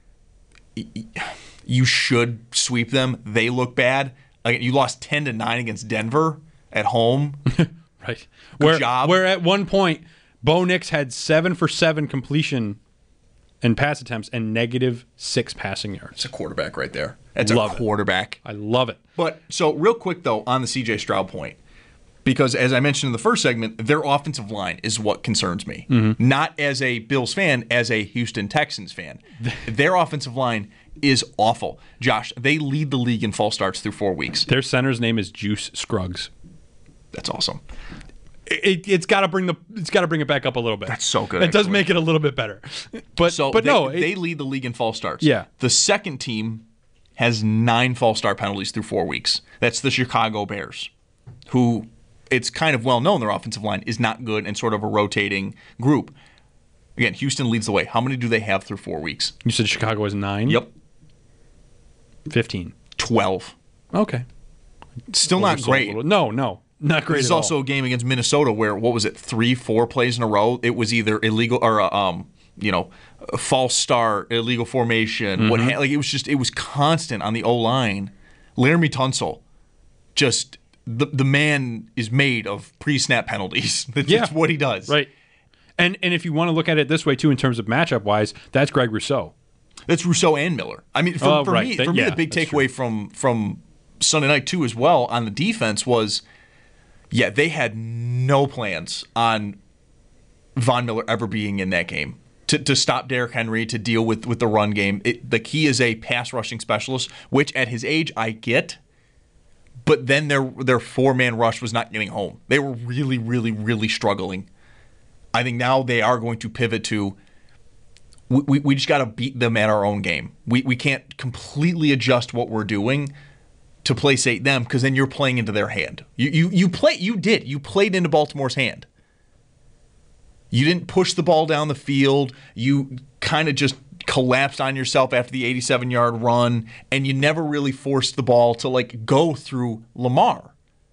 you should sweep them. They look bad. Like, you lost ten to nine against Denver at home. Right. Good where, job. Where at one point, Bo Nix had seven for seven completion and pass attempts and negative six passing yards. It's a quarterback right there. That's love a quarterback. It. I love it. But so real quick though on the C J Stroud point, because as I mentioned in the first segment, their offensive line is what concerns me. Mm-hmm. Not as a Bills fan, as a Houston Texans fan. Their offensive line is awful. Josh, they lead the league in false starts through four weeks. Their center's name is Juice Scruggs. That's awesome. It, it's got to bring the it's got to bring it back up a little bit. That's so good. It actually. does make it a little bit better. But so but they, no, it, they lead the league in false starts. Yeah. The second team has nine false start penalties through four weeks. That's the Chicago Bears, who it's kind of well known their offensive line is not good and sort of a rotating group. Again, Houston leads the way. How many do they have through four weeks? You said Chicago is nine? Yep. Fifteen. Twelve. Okay. Still not great. No, no. Not great There's at all. also a game against Minnesota where, what was it, three, four plays in a row? It was either illegal or, uh, um, you know, a false start, illegal formation. Mm-hmm. What ha- like it was just, it was constant on the O-line. Laramie Tunsil, just, the the man is made of pre-snap penalties. That's yeah. just what he does. Right. And and if you want to look at it this way, too, in terms of matchup-wise, that's Greg Rousseau. That's Rousseau and Miller. I mean, for, oh, for right. me, That, for me yeah, the big that's takeaway true. from from Sunday night, too, as well, on the defense was, yeah, they had no plans on Von Miller ever being in that game. To, to stop Derrick Henry, to deal with, with the run game. It, the key is a pass rushing specialist, which at his age I get, but then their their four-man rush was not getting home. They were really, really, really struggling. I think now they are going to pivot to, we, we, we just got to beat them at our own game. We, we can't completely adjust what we're doing to placate them, because then you're playing into their hand. You you you play you did. You played into Baltimore's hand. You didn't push the ball down the field. You kind of just collapsed on yourself after the eighty-seven-yard run, and you never really forced the ball to like go through Lamar.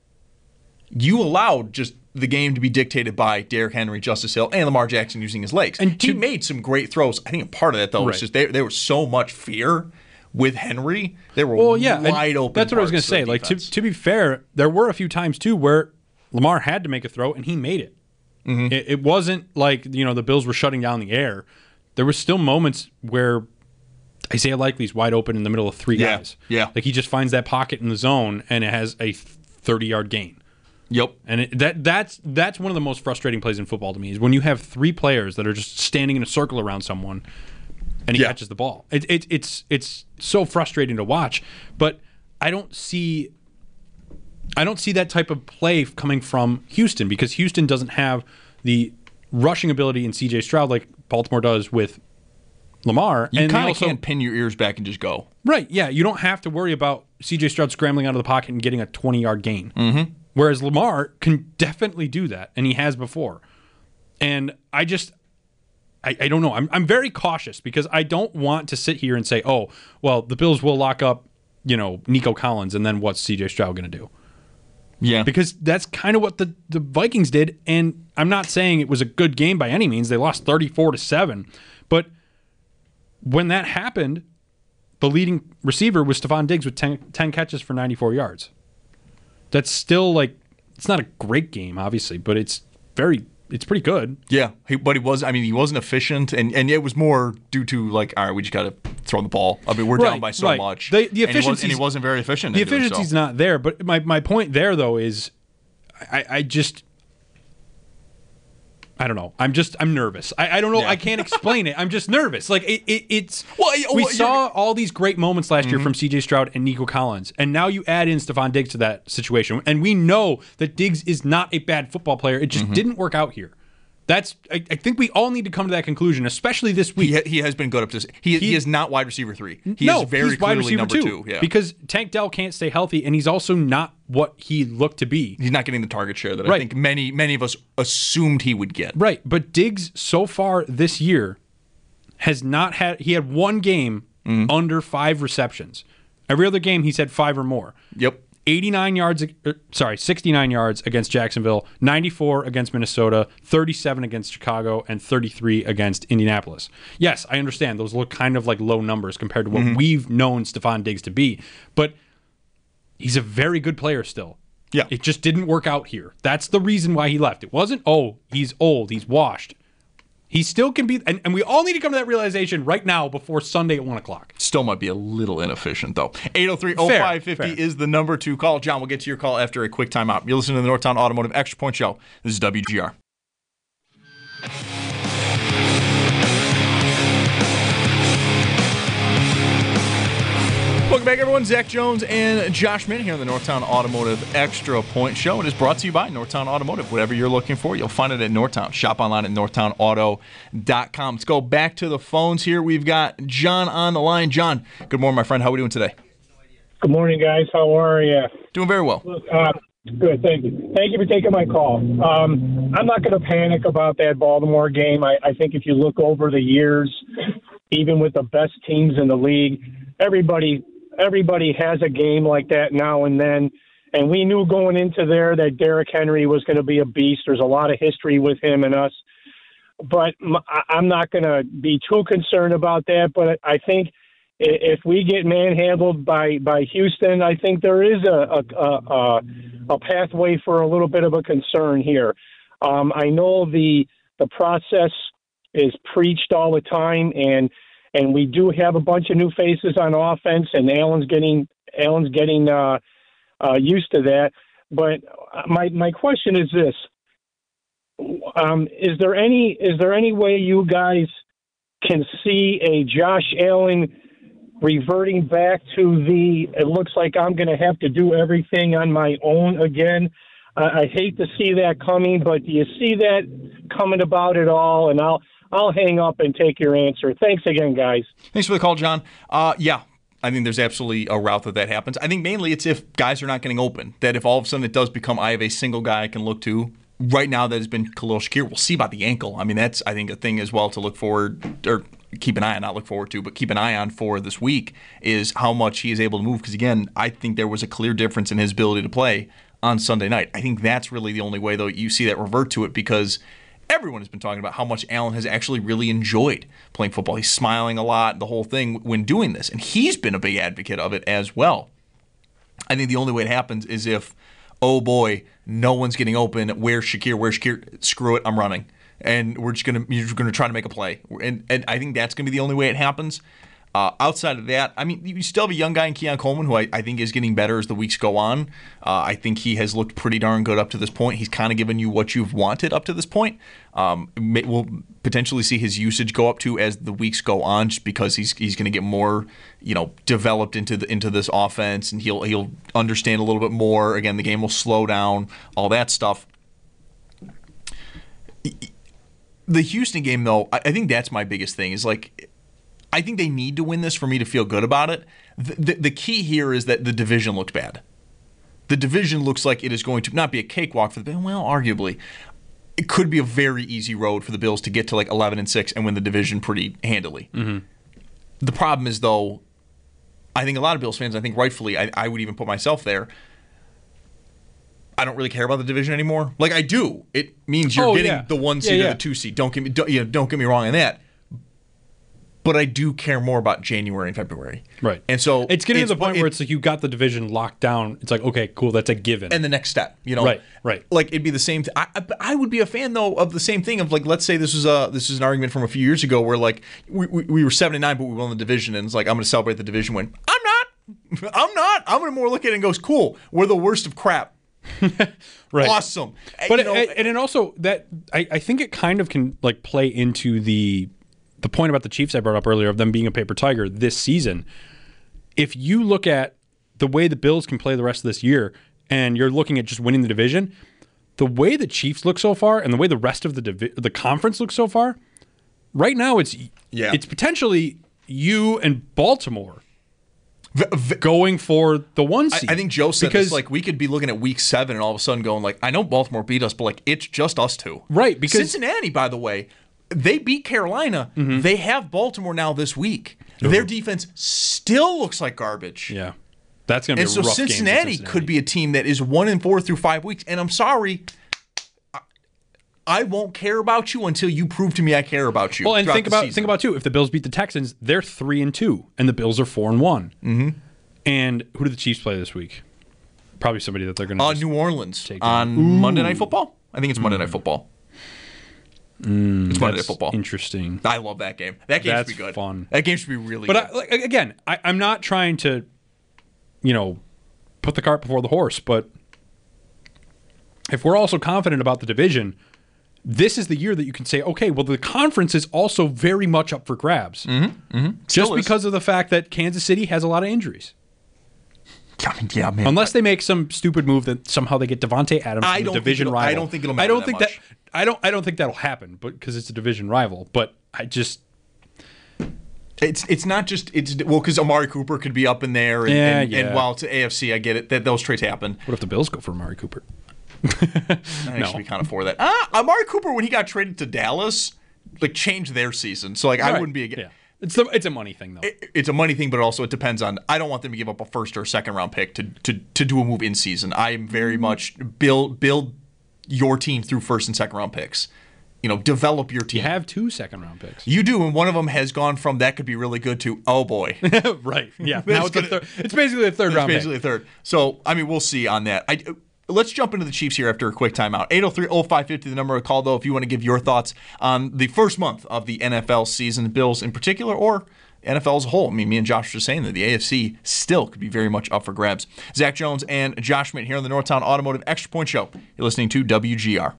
You allowed just the game to be dictated by Derrick Henry, Justice Hill, and Lamar Jackson using his legs. And he made some great throws. I think a part of that, though, Right. was just there, there was so much fear with Henry. There were Well, yeah, wide and open that's what I was going parts to say. of the Like to, defense. to be fair, there were a few times too where Lamar had to make a throw and he made it. Mm-hmm. It, it wasn't like, you know, the Bills were shutting down the air. There was still moments where Isaiah Likely's wide open in the middle of three Yeah, guys. yeah. Like he just finds that pocket in the zone and it has a thirty-yard gain. Yep. And it, that that's that's one of the most frustrating plays in football to me is when you have three players that are just standing in a circle around someone and he Yeah. catches the ball. It, it, it's it's so frustrating to watch. But I don't see I don't see that type of play coming from Houston because Houston doesn't have the rushing ability in C J Stroud like Baltimore does with Lamar. You and they kind of also- can't pin your ears back and just go. Right, yeah. You don't have to worry about C J Stroud scrambling out of the pocket and getting a twenty-yard gain. Mm-hmm. Whereas Lamar can definitely do that, and he has before. And I just, I, I don't know. I'm I'm very cautious because I don't want to sit here and say, oh, well, the Bills will lock up, you know, Nico Collins, and then what's C J Stroud going to do? Yeah. Because that's kind of what the, the Vikings did, and I'm not saying it was a good game by any means. They lost thirty-four to seven, but when that happened, the leading receiver was Stephon Diggs with ten, ten catches for ninety-four yards. That's still like, it's not a great game, obviously, but it's very, it's pretty good. Yeah, he, but he was. I mean, he wasn't efficient, and, and it was more due to like, all right, we just got to throw the ball. I mean, we're down Right, by so right. much. The- the and, he was, and he efficiency's- wasn't very efficient. The in doing efficiency's so. not there, but my, my point there, though, is I, I just, I don't know. I'm just, I'm nervous. I, I don't know. Yeah. I can't explain it. I'm just nervous. Like, it, it it's, Well, yeah, we well, saw all these great moments last Mm-hmm. year from C J Stroud and Nico Collins, and now you add in Stephon Diggs to that situation, and we know that Diggs is not a bad football player. It just Mm-hmm. didn't work out here. That's. I, I think we all need to come to that conclusion, especially this week. He, ha- he has been good up to this. He, he, he is not wide receiver three. He no, is very he's wide clearly receiver number two. two. Yeah. Because Tank Dell can't stay healthy, and he's also not what he looked to be. He's not getting the target share that right. I think many many of us assumed he would get. Right, but Diggs so far this year has not had. He had one game mm. under five receptions. Every other game he's had five or more. Yep. eighty-nine yards, er, sorry, sixty-nine yards against Jacksonville, ninety-four against Minnesota, thirty-seven against Chicago, and thirty-three against Indianapolis. Yes, I understand those look kind of like low numbers compared to what mm-hmm. we've known Stephon Diggs to be, but he's a very good player still. Yeah. It just didn't work out here. That's the reason why he left. It wasn't, oh, he's old, he's washed. He still can be, and, and we all need to come to that realization right now before Sunday at one o'clock. Still might be a little inefficient, though. eight oh three oh five five oh is the number to call. John, we'll get to your call after a quick timeout. You're listening to the Northtown Automotive Extra Point Show. This is W G R. Welcome back, everyone. Zach Jones and Josh Minnick here on the Northtown Automotive Extra Point Show. It is brought to you by Northtown Automotive. Whatever you're looking for, you'll find it at Northtown. Shop online at northtown auto dot com. Let's go back to the phones here. We've got John on the line. John, good morning, my friend. How are we doing today? Good morning, guys. How are you? Doing very well. Uh, good, thank you. Thank you for taking my call. Um, I'm not going to panic about that Baltimore game. I, I think if you look over the years, even with the best teams in the league, everybody – Everybody has a game like that now and then, and we knew going into there that Derrick Henry was going to be a beast. There's a lot of history with him and us, but I'm not going to be too concerned about that. But I think if we get manhandled by, by Houston, I think there is a, a, a, a pathway for a little bit of a concern here. Um, I know the the process is preached all the time, and And we do have a bunch of new faces on offense, and Allen's getting Allen's getting uh, uh, used to that. But my my question is this: um, is there any is there any way you guys can see a Josh Allen reverting back to the? It looks like I'm going to have to do everything on my own again. Uh, I hate to see that coming, but do you see that coming about at all? And I'll. I'll hang up and take your answer. Thanks again, guys. Thanks for the call, John. Uh, yeah, I think there's absolutely a route that that happens. I think mainly it's if guys are not getting open, that if all of a sudden it does become I have a single guy I can look to. Right now that has been Khalil Shakir. We'll see about the ankle. I mean, that's, I think, a thing as well to look forward, or keep an eye on, not look forward to, but keep an eye on for this week is how much he is able to move. Because, again, I think there was a clear difference in his ability to play on Sunday night. I think that's really the only way, though, you see that revert to it, because everyone has been talking about how much Allen has actually really enjoyed playing football. He's smiling a lot, the whole thing, when doing this. And he's been a big advocate of it as well. I think the only way it happens is if, oh boy, no one's getting open. Where's Shakir? Where's Shakir? Screw it, I'm running. And we're just going to you're going to try to make a play. And, and I think that's going to be the only way it happens. Uh, outside of that, I mean, you still have a young guy in Keon Coleman who I, I think is getting better as the weeks go on. Uh, I think he has looked pretty darn good up to this point. He's kind of given you what you've wanted up to this point. Um, may, we'll potentially see his usage go up too as the weeks go on, just because he's he's going to get more, you know, developed into the into this offense, and he'll he'll understand a little bit more. Again, the game will slow down, all that stuff. The Houston game, though, I, I think that's my biggest thing. Is like, I think they need to win this for me to feel good about it. The, the, the key here is that the division looks bad. The division looks like it is going to not be a cakewalk for the Bills. Well, arguably, it could be a very easy road for the Bills to get to like eleven and six and win the division pretty handily. Mm-hmm. The problem is, though, I think a lot of Bills fans, I think rightfully, I, I would even put myself there, I don't really care about the division anymore. Like, I do. It means you're oh, getting yeah. the one seed yeah, yeah. or the two seed. Don't get me, don't, you know, don't get me wrong on that. But I do care more about January and February. Right. And so it's getting it's, to the point it, where it's like you got the division locked down. It's like, okay, cool, that's a given. And the next step, you know. Right, right. Like, it'd be the same th- I, I, I would be a fan, though, of the same thing of, like, let's say this is a this is an argument from a few years ago where, like, we, we, we were seven and nine, but we won the division, and it's like, I'm going to celebrate the division win. I'm not. I'm not. I'm going to more look at it and goes, cool, we're the worst of crap. Right. Awesome. But you know, it, and it also, that I, I think it kind of can, like, play into the the point about the Chiefs I brought up earlier of them being a paper tiger this season. If you look at the way the Bills can play the rest of this year and you're looking at just winning the division, the way the Chiefs look so far and the way the rest of the divi- the conference looks so far, right now it's Yeah. it's potentially you and Baltimore V- v- going for the one seed. I, I think Joe said because, this, like, we could be looking at week seven and all of a sudden going, like, I know Baltimore beat us, but, like, it's just us two. Right, because- Cincinnati, by the way, they beat Carolina. Mm-hmm. They have Baltimore now this week. Their defense still looks like garbage. Yeah. That's going to be And a so rough game for Cincinnati, Cincinnati could be a team that is one and four through five weeks. And I'm sorry, I, I won't care about you until you prove to me I care about you. Well, and throughout think the about season. think about too. If the Bills beat the Texans, they're three and two, and the Bills are four and one. Mm-hmm. And who do the Chiefs play this week? Probably somebody that they're going to. uh, New Orleans take on Monday Night Football. I think it's Monday Night Football. Mm, it's Monday Night Football. Interesting. I love that game. That game That's should be good. fun. That game should be really But good. I, like, again, I, I'm not trying to, you know, put the cart before the horse. But if we're also confident about the division, this is the year that you can say, okay, well, the conference is also very much up for grabs. Mm-hmm. Mm-hmm. Just Still is. because of the fact that Kansas City has a lot of injuries. I mean, yeah, man. Unless they make some stupid move that somehow they get Devontae Adams I from don't the think division it'll- I rival. don't think it'll I matter don't that think much. that. I don't. I don't think that'll happen, but because it's a division rival. But I just. It's it's not just it's well because Amari Cooper could be up in there and, Yeah, and, yeah. and while it's A F C I get it that those trades happen. What if the Bills go for Amari Cooper? I No. should be kind of for that. Ah, Amari Cooper when he got traded to Dallas like changed their season. So like I Right. wouldn't be against. Yeah, it's the, it's a money thing though. It- It's a money thing, but also it depends on. I don't want them to give up a first or second round pick to to, to do a move in season. I am very Mm-hmm. much build build your team through first and second round picks. You know, develop your team. You have two second round picks. You do, and one of them has gone from that could be really good to oh boy. Right. Yeah. That's Now it's a gonna- third. It's basically a third It's round basically pick. a third. So, I mean, we'll see on that. I, let's jump into the Chiefs here after a quick timeout. eight oh three oh five five oh, the number to call, though, if you want to give your thoughts on the first month of the N F L season, the Bills in particular, or N F L as a whole. I mean, me and Josh were just saying that the A F C still could be very much up for grabs. Zach Jones and Josh Schmidt here on the Northtown Automotive Extra Point Show. You're listening to W G R.